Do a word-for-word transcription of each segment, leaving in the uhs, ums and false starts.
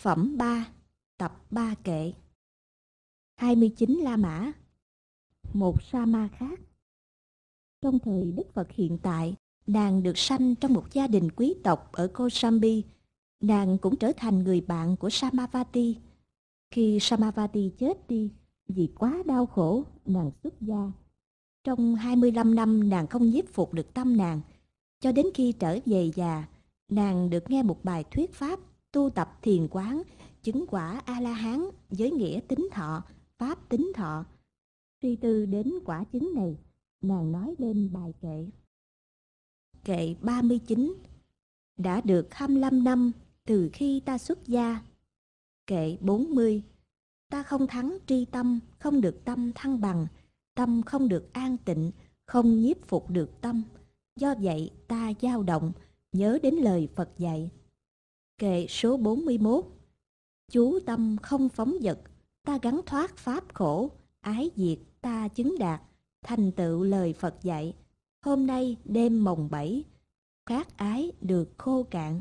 Phẩm ba, tập ba kệ. hai mươi chín La Mã. Một sa ma khác. Trong thời Đức Phật hiện tại, nàng được sanh trong một gia đình quý tộc ở Kosambi. Nàng cũng trở thành người bạn của Samavati. Khi Samavati chết đi, vì quá đau khổ, nàng xuất gia. Trong hai mươi lăm năm nàng không nhiếp phục được tâm nàng. Cho đến khi trở về già, nàng được nghe một bài thuyết pháp tu tập thiền quán, chứng quả A-la-hán với nghĩa tính thọ, pháp tính thọ. Suy tư đến quả chứng này, nàng nói lên bài kệ. Kệ ba mươi chín. Đã được hai mươi lăm năm từ khi ta xuất gia. Kệ bốn mươi. Ta không thắng tri tâm, không được tâm thăng bằng, tâm không được an tịnh, không nhiếp phục được tâm. Do vậy ta dao động, nhớ đến lời Phật dạy. Kệ số bốn mươi mốt. Chú tâm không phóng dật, ta gắn thoát pháp khổ, ái diệt ta chứng đạt, thành tựu lời Phật dạy. Hôm nay đêm mồng bảy, khát ái được khô cạn.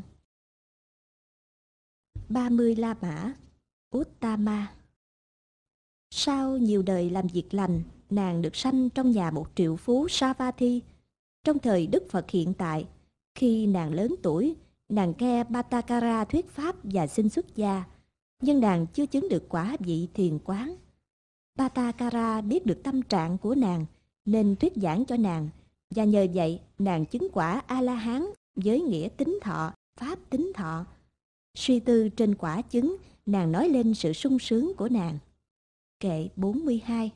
ba mươi La Mã. Uttama. Sau nhiều đời làm việc lành, nàng được sanh trong nhà một triệu phú Savatthi. Trong thời Đức Phật hiện tại, khi nàng lớn tuổi, nàng nghe Bhattakara thuyết pháp và xin xuất gia, nhưng nàng chưa chứng được quả vị thiền quán. Bhattakara biết được tâm trạng của nàng nên thuyết giảng cho nàng, và nhờ vậy nàng chứng quả A-la-hán với nghĩa tính thọ, pháp tính thọ. Suy tư trên quả chứng, nàng nói lên sự sung sướng của nàng. Kệ bốn mươi hai.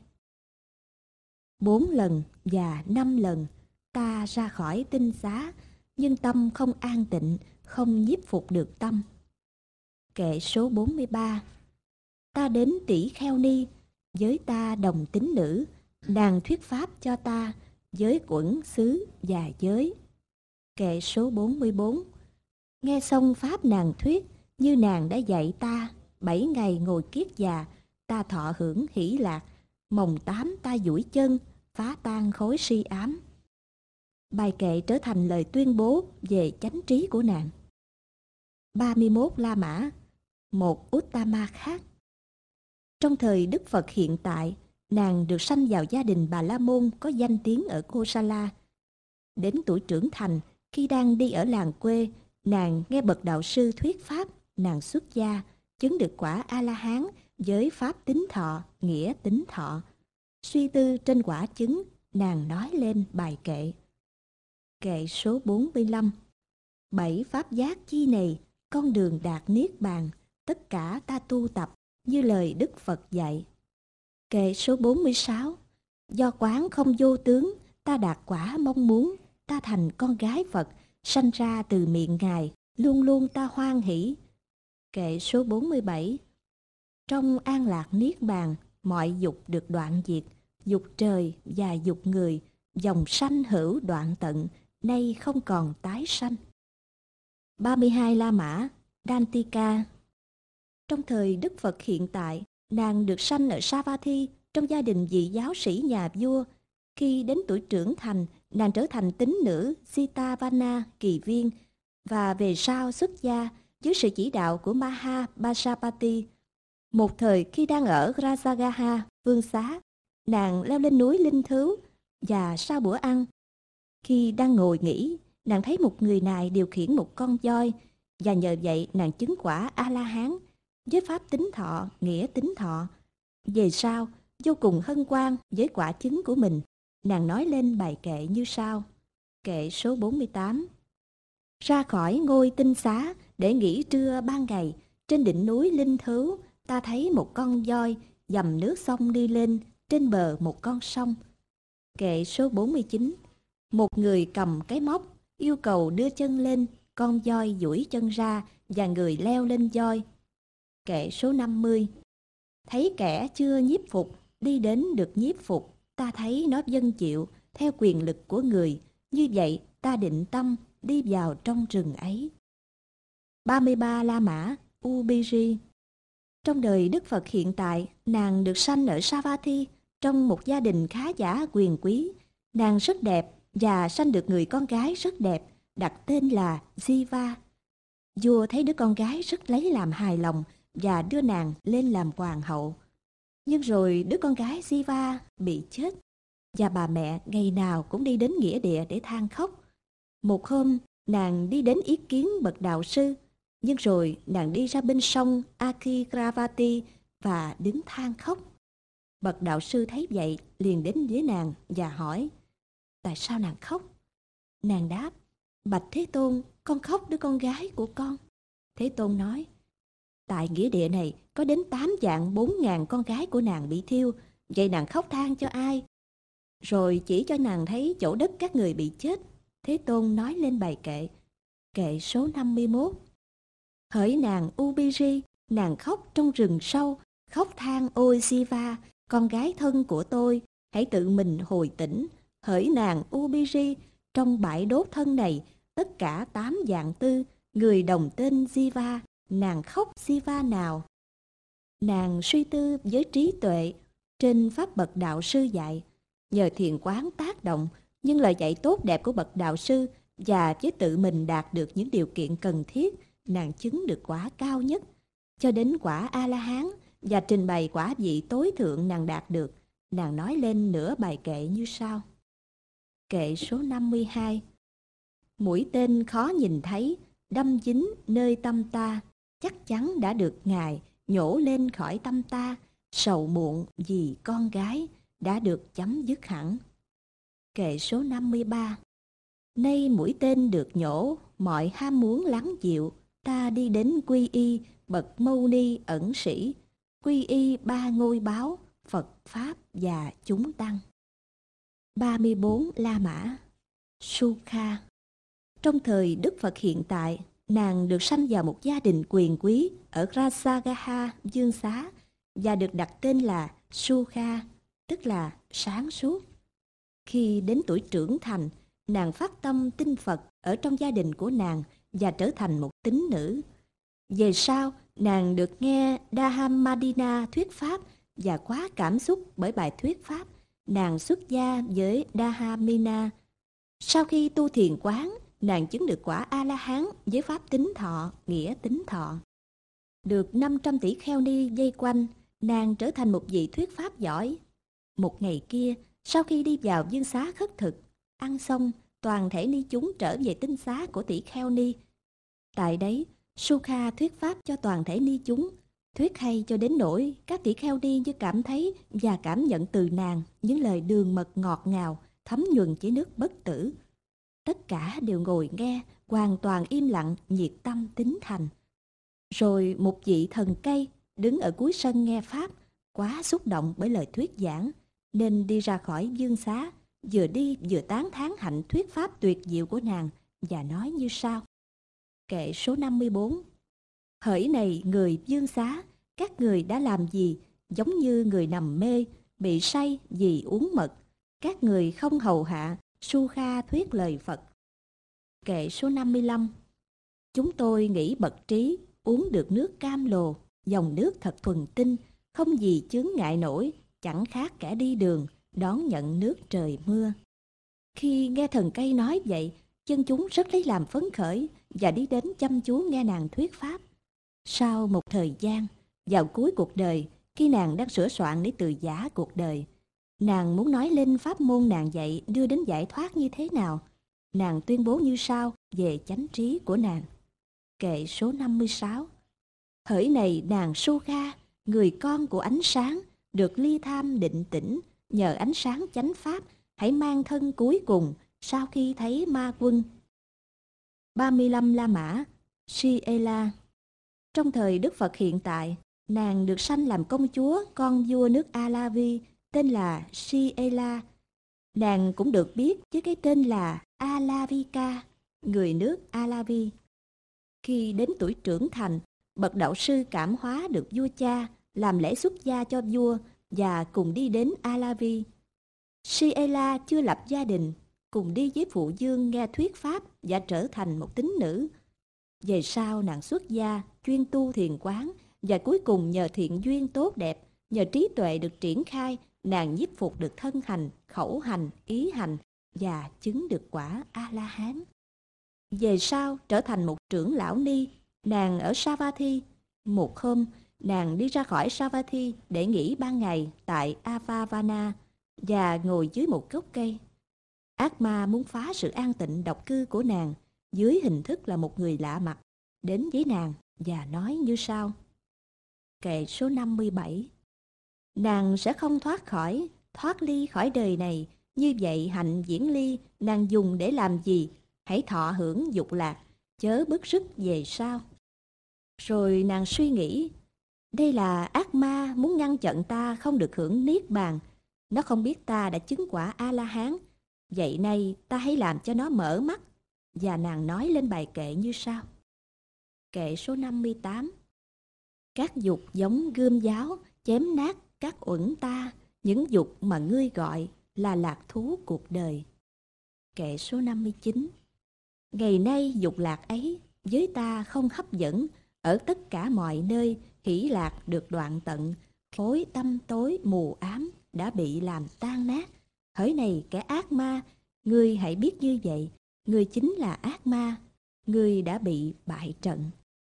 Bốn lần và năm lần ta ra khỏi tinh xá, nhưng tâm không an tịnh, không nhiếp phục được tâm. Kệ số bốn mươi ba. Ta đến Tỷ Kheo Ni, với ta đồng tính nữ, nàng thuyết pháp cho ta, với quẩn xứ và giới. Kệ số bốn mươi bốn. Nghe xong pháp nàng thuyết, như nàng đã dạy ta, bảy ngày ngồi kiết già, ta thọ hưởng hỷ lạc, mồng tám ta duỗi chân, phá tan khối si ám. Bài kệ trở thành lời tuyên bố về chánh trí của nàng. ba mươi mốt La Mã. Một Uttama khác. Trong thời Đức Phật hiện tại, nàng được sanh vào gia đình Bà La Môn có danh tiếng ở Kosala. Đến tuổi trưởng thành, khi đang đi ở làng quê, nàng nghe bậc đạo sư thuyết pháp, nàng xuất gia, chứng được quả A-la-hán với pháp tính thọ, nghĩa tính thọ. Suy tư trên quả chứng, nàng nói lên bài kệ. Kệ số bốn mươi lăm. Bảy pháp giác chi này, con đường đạt niết bàn, tất cả ta tu tập như lời Đức Phật dạy. Kệ số bốn mươi sáu. Do quán không vô tướng, ta đạt quả mong muốn, ta thành con gái Phật, sanh ra từ miệng Ngài, luôn luôn ta hoan hỷ. Kệ số bốn mươi bảy. Trong an lạc niết bàn, mọi dục được đoạn diệt, dục trời và dục người, dòng sanh hữu đoạn tận, nay không còn tái sanh. ba mươi hai La Mã. Dantika. Trong thời Đức Phật hiện tại, nàng được sanh ở Savatthi trong gia đình vị giáo sĩ nhà vua. Khi đến tuổi trưởng thành, nàng trở thành tín nữ Sitavana kỳ viên, và về sau xuất gia dưới sự chỉ đạo của Maha Bashapati. Một thời khi đang ở Rajagaha, vương xá, nàng leo lên núi Linh Thứu, và sau bữa ăn, khi đang ngồi nghỉ, nàng thấy một người này điều khiển một con voi, và nhờ vậy nàng chứng quả A-la-hán với pháp tính thọ, nghĩa tính thọ. Về sau, vô cùng hân hoan với quả chứng của mình, nàng nói lên bài kệ như sau. Kệ số bốn mươi tám. Ra khỏi ngôi tinh xá để nghỉ trưa ban ngày, trên đỉnh núi Linh Thứu, ta thấy một con voi dầm nước sông đi lên trên bờ một con sông. Kệ số bốn mươi chín. Một người cầm cái móc yêu cầu đưa chân lên, con voi duỗi chân ra và người leo lên voi. Kệ số năm mươi. Thấy kẻ chưa nhiếp phục, đi đến được nhiếp phục, ta thấy nó vâng chịu theo quyền lực của người, như vậy ta định tâm đi vào trong rừng ấy. ba mươi ba La Mã. Ubiri. Trong đời Đức Phật hiện tại, nàng được sanh ở Savatthi trong một gia đình khá giả quyền quý. Nàng rất đẹp và sanh được người con gái rất đẹp, đặt tên là Jiva. Vua thấy đứa con gái rất lấy làm hài lòng và đưa nàng lên làm hoàng hậu. Nhưng rồi đứa con gái Jiva bị chết, và bà mẹ ngày nào cũng đi đến nghĩa địa để than khóc. Một hôm, nàng đi đến ý kiến bậc đạo sư, nhưng rồi nàng đi ra bên sông Akigravati và đứng than khóc. Bậc đạo sư thấy vậy liền đến với nàng và hỏi, tại sao nàng khóc? Nàng đáp, bạch Thế Tôn, con khóc đứa con gái của con. Thế Tôn nói, tại nghĩa địa này có đến tám vạn bốn ngàn con gái của nàng bị thiêu, vậy nàng khóc than cho ai? Rồi chỉ cho nàng thấy chỗ đất các người bị chết. Thế Tôn nói lên bài kệ, kệ số năm mươi mốt. Hỡi nàng Ubiri, nàng khóc trong rừng sâu, khóc than ôi Siva, con gái thân của tôi, hãy tự mình hồi tỉnh. Hỡi nàng Ubiri, trong bãi đốt thân này, tất cả tám vạn tư, người đồng tên Jiva, nàng khóc Jiva nào? Nàng suy tư với trí tuệ, trên pháp bậc đạo sư dạy, nhờ thiền quán tác động, nhưng lời dạy tốt đẹp của bậc đạo sư và với tự mình đạt được những điều kiện cần thiết, nàng chứng được quả cao nhất, cho đến quả A-la-hán và trình bày quả vị tối thượng nàng đạt được. Nàng nói lên nửa bài kệ như sau. Kệ số năm mươi hai. Mũi tên khó nhìn thấy, đâm dính nơi tâm ta, chắc chắn đã được Ngài nhổ lên khỏi tâm ta, sầu muộn vì con gái đã được chấm dứt hẳn. Kệ số năm mươi ba. Nay mũi tên được nhổ, mọi ham muốn lắng dịu, ta đi đến quy y bậc mâu ni ẩn sĩ, quy y ba ngôi báo, Phật Pháp và chúng tăng. ba mươi bốn La Mã. Sukha. Trong thời Đức Phật hiện tại, nàng được sanh vào một gia đình quyền quý ở Rasagaha, Dương Xá, và được đặt tên là Sukha, tức là sáng suốt. Khi đến tuổi trưởng thành, nàng phát tâm tin Phật ở trong gia đình của nàng và trở thành một tín nữ. Về sau, nàng được nghe Dahamadina thuyết pháp và quá cảm xúc bởi bài thuyết pháp. Nàng xuất gia với Dahamina. Sau khi tu thiền quán, nàng chứng được quả A-la-hán với pháp tín thọ, nghĩa tín thọ. Được năm trăm tỷ kheo ni vây quanh, nàng trở thành một vị thuyết pháp giỏi. Một ngày kia, sau khi đi vào dương xá khất thực, ăn xong, toàn thể ni chúng trở về tinh xá của tỷ kheo ni. Tại đấy, Sukha thuyết pháp cho toàn thể ni chúng, thuyết hay cho đến nỗi các tỷ kheo ni như cảm thấy và cảm nhận từ nàng những lời đường mật ngọt ngào, thấm nhuần chỉ nước bất tử. Tất cả đều ngồi nghe, hoàn toàn im lặng, nhiệt tâm tín thành. Rồi một vị thần cây đứng ở cuối sân nghe pháp, quá xúc động bởi lời thuyết giảng, nên đi ra khỏi dương xá, vừa đi vừa tán thán hạnh thuyết pháp tuyệt diệu của nàng và nói như sau. Kệ số năm mươi bốn. Hỡi này người dương xá, các người đã làm gì giống như người nằm mê, bị say vì uống mật. Các người không hầu hạ Sukha thuyết lời Phật. Kệ số năm mươi lăm. Chúng tôi nghĩ bậc trí, uống được nước cam lồ, dòng nước thật thuần tinh, không gì chướng ngại nổi, chẳng khác kẻ đi đường, đón nhận nước trời mưa. Khi nghe thần cây nói vậy, dân chúng rất lấy làm phấn khởi và đi đến chăm chú nghe nàng thuyết pháp. Sau một thời gian, vào cuối cuộc đời, khi nàng đang sửa soạn để từ giã cuộc đời, nàng muốn nói lên pháp môn nàng dạy đưa đến giải thoát như thế nào. Nàng tuyên bố như sau về chánh trí của nàng. Kệ số năm mươi sáu. Hỡi này nàng Sukha, người con của ánh sáng, được ly tham định tĩnh, nhờ ánh sáng chánh pháp, hãy mang thân cuối cùng sau khi thấy ma quân. ba mươi lăm La Mã. Siela. Trong thời Đức Phật hiện tại, nàng được sanh làm công chúa, con vua nước Alavi, tên là Siela. Nàng cũng được biết với cái tên là Alavika, người nước Alavi. Khi đến tuổi trưởng thành, bậc đạo sư cảm hóa được vua cha, làm lễ xuất gia cho vua và cùng đi đến Alavi. Siela chưa lập gia đình, cùng đi với phụ dương nghe thuyết pháp và trở thành một tín nữ. Về sau nàng xuất gia, chuyên tu thiền quán và cuối cùng nhờ thiện duyên tốt đẹp, nhờ trí tuệ được triển khai, nàng nhiếp phục được thân hành, khẩu hành, ý hành và chứng được quả A-la-hán. Về sau trở thành một trưởng lão ni, nàng ở Savatthi, Một hôm, nàng đi ra khỏi Savatthi để nghỉ ban ngày tại Avavana và ngồi dưới một gốc cây. Ác ma muốn phá sự an tịnh độc cư của nàng dưới hình thức là một người lạ mặt, đến với nàng và nói như sau. Kệ số năm mươi bảy. Nàng sẽ không thoát khỏi, thoát ly khỏi đời này, như vậy hạnh viễn ly nàng dùng để làm gì? Hãy thọ hưởng dục lạc, chớ bức rứt về sau. Rồi nàng suy nghĩ, đây là ác ma muốn ngăn chặn ta không được hưởng niết bàn. Nó không biết ta đã chứng quả A-la-hán. Vậy nay ta hãy làm cho nó mở mắt. Và nàng nói lên bài kệ như sau. Kệ số năm mươi tám. Các dục giống gươm giáo chém nát các uẩn ta, những dục mà ngươi gọi là lạc thú cuộc đời. Kệ số năm mươi chín. Ngày nay dục lạc ấy với ta không hấp dẫn, ở tất cả mọi nơi hỷ lạc được đoạn tận, khối tâm tối mù ám đã bị làm tan nát. Hỡi này kẻ ác ma, ngươi hãy biết như vậy, ngươi chính là ác ma, ngươi đã bị bại trận.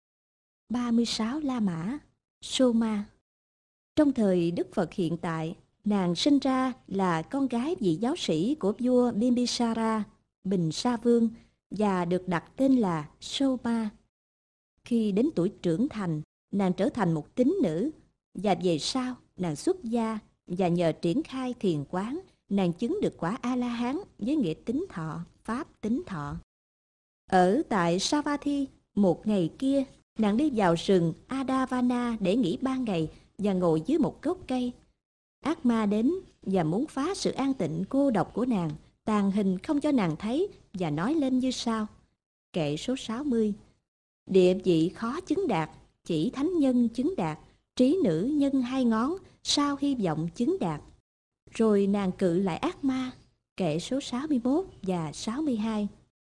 ba mươi sáu La Mã, Soma. Trong thời Đức Phật hiện tại, nàng sinh ra là con gái vị giáo sĩ của vua Bimbisara, Bình Sa Vương, và được đặt tên là Soma. Khi đến tuổi trưởng thành, nàng trở thành một tín nữ, và về sau nàng xuất gia và nhờ triển khai thiền quán, nàng chứng được quả A-la-hán với nghĩa tín thọ, pháp tín thọ. Ở tại Savatthi, một ngày kia, nàng đi vào rừng Adavana để nghỉ ban ngày và ngồi dưới một gốc cây. Ác ma đến và muốn phá sự an tịnh cô độc của nàng, tàn hình không cho nàng thấy và nói lên như sau. Kệ số sáu mươi. Địa vị khó chứng đạt, chỉ thánh nhân chứng đạt, trí nữ nhân hai ngón, sao hy vọng chứng đạt. Rồi nàng cự lại ác ma. Kệ số sáu mươi mốt và sáu mươi hai.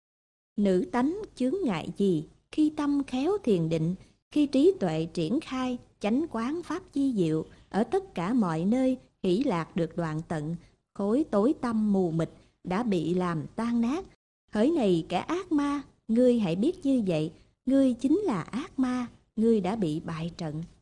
Nữ tánh chướng ngại gì khi tâm khéo thiền định, khi trí tuệ triển khai, chánh quán pháp chi diệu, ở tất cả mọi nơi hỷ lạc được đoạn tận, khối tối tâm mù mịt đã bị làm tan nát. Hỡi này kẻ ác ma, ngươi hãy biết như vậy, ngươi chính là ác ma, ngươi đã bị bại trận.